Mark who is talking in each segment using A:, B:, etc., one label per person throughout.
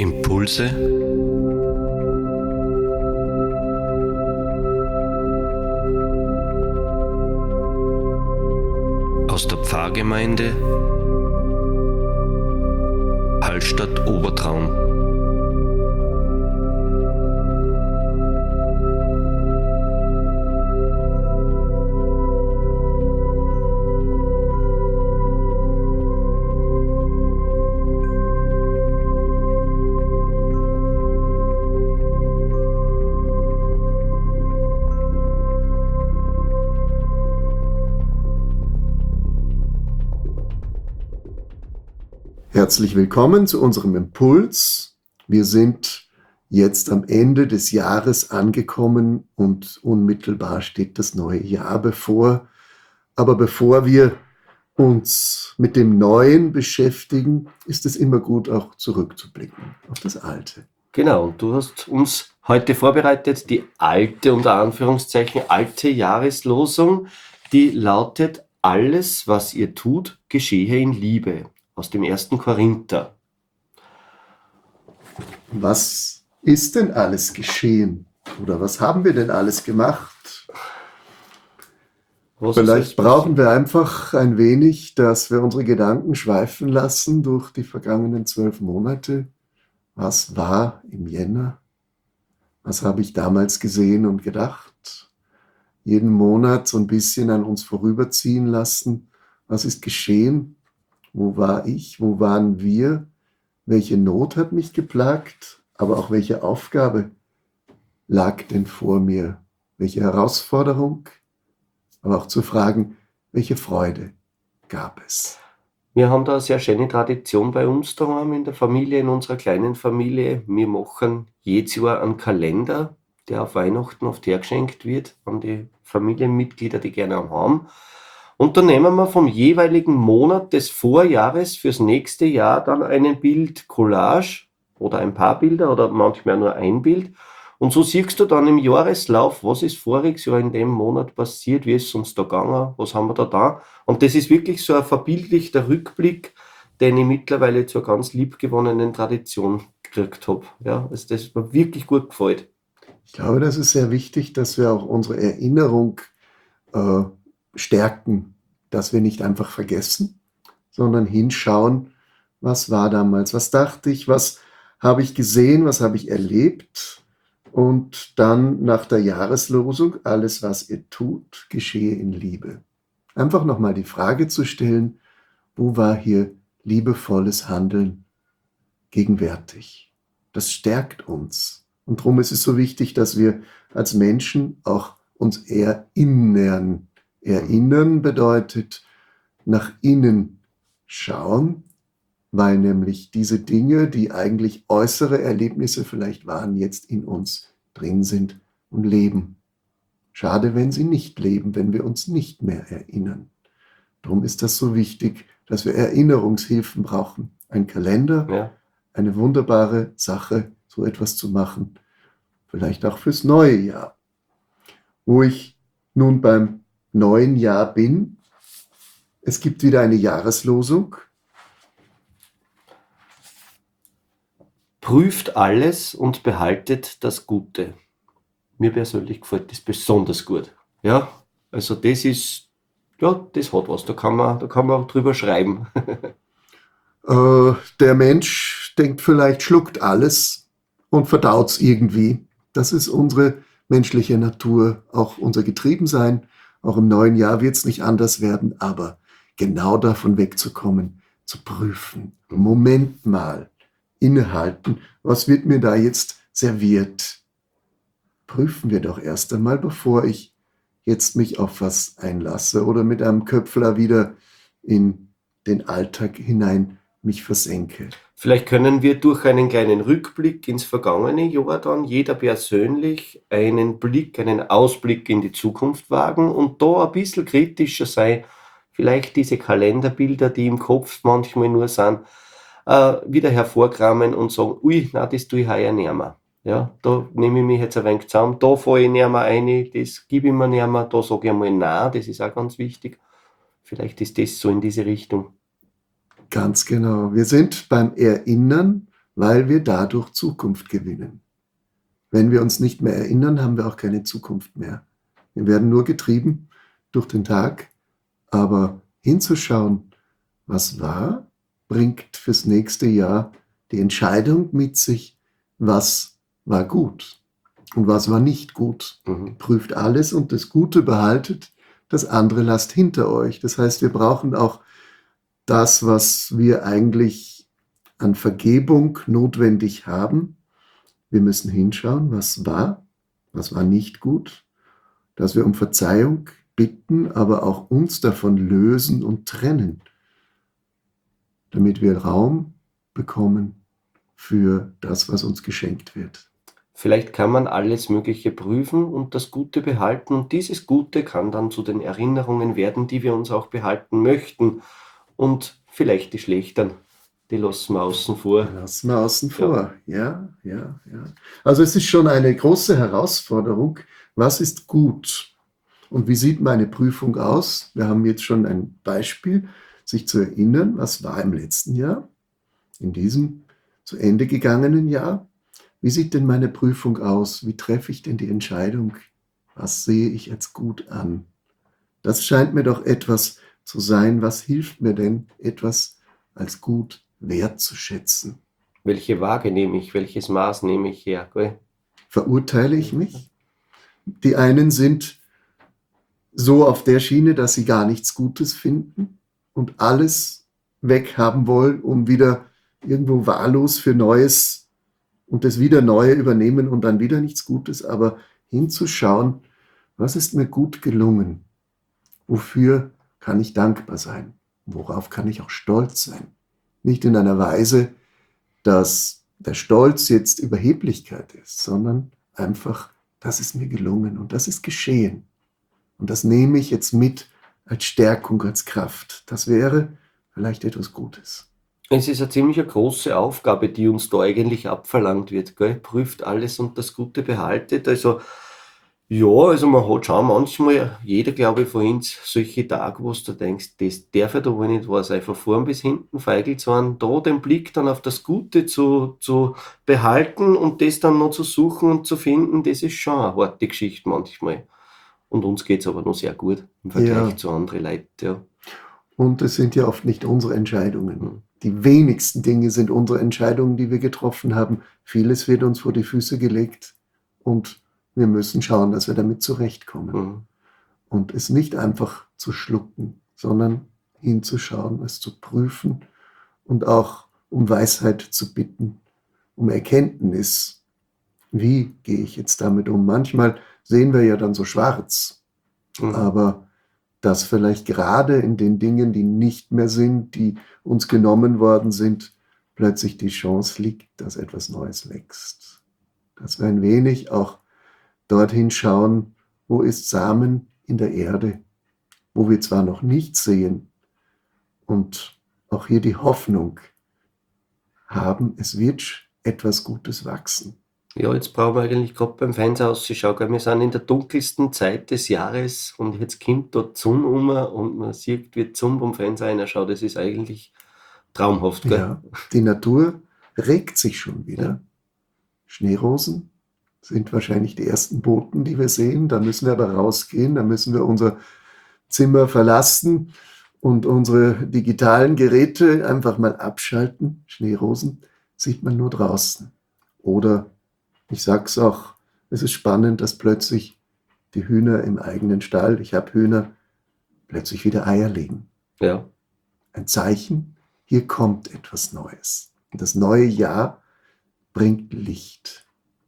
A: Impulse aus der Pfarrgemeinde Hallstatt Obertraum.
B: Herzlich willkommen zu unserem Impuls. Wir sind jetzt am Ende des Jahres angekommen und unmittelbar steht das neue Jahr bevor. Aber bevor wir uns mit dem Neuen beschäftigen, ist es immer gut, auch zurückzublicken auf das Alte.
C: Genau, und du hast uns heute vorbereitet die alte, unter Anführungszeichen, alte Jahreslosung, die lautet: Alles, was ihr tut, geschehe in Liebe. Aus dem 1. Korinther.
B: Was ist denn alles geschehen? Oder was haben wir denn alles gemacht? Vielleicht brauchen wir einfach ein wenig, dass wir unsere Gedanken schweifen lassen durch die vergangenen 12 Monate. Was war im Jänner? Was habe ich damals gesehen und gedacht? Jeden Monat so ein bisschen an uns vorüberziehen lassen. Was ist geschehen? Wo war ich? Wo waren wir? Welche Not hat mich geplagt? Aber auch welche Aufgabe lag denn vor mir? Welche Herausforderung? Aber auch zu fragen, welche Freude gab es?
C: Wir haben da eine sehr schöne Tradition bei uns daheim in der Familie, in unserer kleinen Familie. Wir machen jedes Jahr einen Kalender, der auf Weihnachten oft hergeschenkt wird an die Familienmitglieder, die gerne haben. Und dann nehmen wir vom jeweiligen Monat des Vorjahres fürs nächste Jahr dann einen Bild-Collage oder ein paar Bilder oder manchmal nur ein Bild. Und so siehst du dann im Jahreslauf, was ist voriges Jahr in dem Monat passiert, wie ist es uns da gegangen, was haben wir da. Und das ist wirklich so ein verbildlichter Rückblick, den ich mittlerweile zur ganz liebgewonnenen Tradition gekriegt habe. Ja, also das mir wirklich gut gefällt.
B: Ich glaube, das ist sehr wichtig, dass wir auch unsere Erinnerung stärken, dass wir nicht einfach vergessen, sondern hinschauen, was war damals, was dachte ich, was habe ich gesehen, was habe ich erlebt, und dann nach der Jahreslosung: Alles, was ihr tut, geschehe in Liebe. Einfach nochmal die Frage zu stellen, wo war hier liebevolles Handeln gegenwärtig? Das stärkt uns. Und darum ist es so wichtig, dass wir als Menschen auch uns erinnern. Erinnern bedeutet nach innen schauen, weil nämlich diese Dinge, die eigentlich äußere Erlebnisse vielleicht waren, jetzt in uns drin sind und leben. Schade, wenn sie nicht leben, wenn wir uns nicht mehr erinnern. Darum ist das so wichtig, dass wir Erinnerungshilfen brauchen. Ein Kalender,
C: Ja.
B: Eine wunderbare Sache, so etwas zu machen. Vielleicht auch fürs neue Jahr. Wo ich nun beim neuen Jahr bin. Es gibt wieder eine Jahreslosung.
C: Prüft alles und behaltet das Gute. Mir persönlich gefällt das besonders gut. Ja, also das ist, ja, das hat was. Da kann man drüber schreiben.
B: Der Mensch denkt vielleicht, schluckt alles und verdaut es irgendwie. Das ist unsere menschliche Natur, auch unser Getriebensein. Auch im neuen Jahr wird es nicht anders werden, aber genau davon wegzukommen, zu prüfen. Moment mal, innehalten, was wird mir da jetzt serviert? Prüfen wir doch erst einmal, bevor ich jetzt mich auf was einlasse oder mit einem Köpfler wieder in den Alltag hinein mich versenke.
C: Vielleicht können wir durch einen kleinen Rückblick ins vergangene Jahr dann jeder persönlich einen Ausblick in die Zukunft wagen und da ein bisschen kritischer sein. Vielleicht diese Kalenderbilder, die im Kopf manchmal nur sind, wieder hervorkramen und sagen: Ui, na, das tue ich heuer nicht mehr. Ja, da nehme ich mich jetzt ein wenig zusammen, da falle ich nicht mehr rein, das gebe ich mir nicht mehr, da sage ich einmal nein, das ist auch ganz wichtig. Vielleicht ist das so in diese Richtung.
B: Ganz genau. Wir sind beim Erinnern weil wir dadurch Zukunft gewinnen. Wenn wir uns nicht mehr erinnern, haben wir auch keine Zukunft mehr. Wir werden nur getrieben durch den Tag, aber hinzuschauen, was war, bringt fürs nächste Jahr die Entscheidung mit sich, was war gut und was war nicht gut. Prüft alles und das Gute behaltet, das andere lasst hinter euch. Das heißt, wir brauchen auch das, was wir eigentlich an Vergebung notwendig haben. Wir müssen hinschauen, was war nicht gut, dass wir um Verzeihung bitten, aber auch uns davon lösen und trennen, damit wir Raum bekommen für das, was uns geschenkt wird.
C: Vielleicht kann man alles Mögliche prüfen und das Gute behalten. Und dieses Gute kann dann zu den Erinnerungen werden, die wir uns auch behalten möchten. Und vielleicht die schlechten, die lassen wir außen vor.
B: Lassen wir außen vor, ja. Also es ist schon eine große Herausforderung. Was ist gut? Und wie sieht meine Prüfung aus? Wir haben jetzt schon ein Beispiel, sich zu erinnern, was war im letzten Jahr, in diesem zu Ende gegangenen Jahr. Wie sieht denn meine Prüfung aus? Wie treffe ich denn die Entscheidung? Was sehe ich als gut an? Das scheint mir doch etwas zu sein. Was hilft mir denn, etwas als gut wertzuschätzen?
C: Welche Waage nehme ich? Welches Maß nehme ich her? Gell?
B: Verurteile ich mich? Die einen sind so auf der Schiene, dass sie gar nichts Gutes finden und alles weghaben wollen, um wieder irgendwo wahllos für Neues und das wieder Neue übernehmen und dann wieder nichts Gutes, aber hinzuschauen, was ist mir gut gelungen? Wofür kann ich dankbar sein? Worauf kann ich auch stolz sein? Nicht in einer Weise, dass der Stolz jetzt Überheblichkeit ist, sondern einfach, das ist mir gelungen und das ist geschehen. Und das nehme ich jetzt mit als Stärkung, als Kraft. Das wäre vielleicht etwas Gutes.
C: Es ist eine ziemlich große Aufgabe, die uns da eigentlich abverlangt wird. Gell? Prüft alles und das Gute behaltet. Also man hat schon manchmal, jeder glaube ich von uns, solche Tage, wo du denkst, das darf ja da wohl nicht wahr sein. Von vorn bis hinten feigelt so einen, da den Blick dann auf das Gute zu behalten und das dann noch zu suchen und zu finden, das ist schon eine harte Geschichte manchmal. Und uns geht es aber noch sehr gut im Vergleich zu anderen Leuten. Ja.
B: Und es sind ja oft nicht unsere Entscheidungen. Die wenigsten Dinge sind unsere Entscheidungen, die wir getroffen haben. Vieles wird uns vor die Füße gelegt und wir müssen schauen, dass wir damit zurechtkommen. Und es nicht einfach zu schlucken, sondern hinzuschauen, es zu prüfen und auch um Weisheit zu bitten, um Erkenntnis. Wie gehe ich jetzt damit um? Manchmal sehen wir ja dann so schwarz, aber dass vielleicht gerade in den Dingen, die nicht mehr sind, die uns genommen worden sind, plötzlich die Chance liegt, dass etwas Neues wächst. Dass wir ein wenig auch dorthin schauen, wo ist Samen in der Erde, wo wir zwar noch nichts sehen und auch hier die Hoffnung haben, es wird etwas Gutes wachsen.
C: Ja, jetzt brauchen wir eigentlich gerade beim Fernseher auszuschauen. Gell? Wir sind in der dunkelsten Zeit des Jahres und jetzt kommt dort die Sonne um und man sieht, wie die Sonne vom Fernseher reinschaut. Das ist eigentlich traumhaft. Gell?
B: Ja, die Natur regt sich schon wieder.
C: Ja.
B: Schneerosen sind wahrscheinlich die ersten Boten, die wir sehen. Da müssen wir aber rausgehen, da müssen wir unser Zimmer verlassen und unsere digitalen Geräte einfach mal abschalten. Schneerosen sieht man nur draußen. Oder ich sage es auch, es ist spannend, dass plötzlich die Hühner im eigenen Stall, ich habe Hühner, plötzlich wieder Eier legen.
C: Ja.
B: Ein Zeichen, hier kommt etwas Neues. Und das neue Jahr bringt Licht.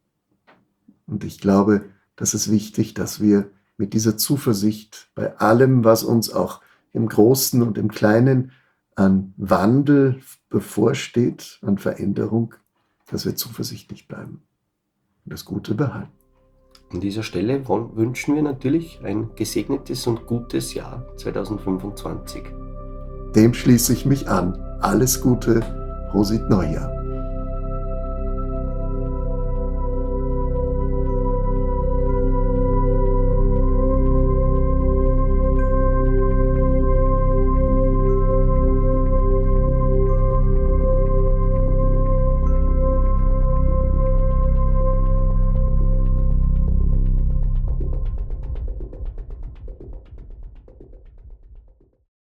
B: Und ich glaube, das ist wichtig, dass wir mit dieser Zuversicht bei allem, was uns auch im Großen und im Kleinen an Wandel bevorsteht, an Veränderung, dass wir zuversichtlich bleiben und das Gute behalten.
C: An dieser Stelle wünschen wir natürlich ein gesegnetes und gutes Jahr 2025.
B: Dem schließe ich mich an. Alles Gute, Prosit Neujahr.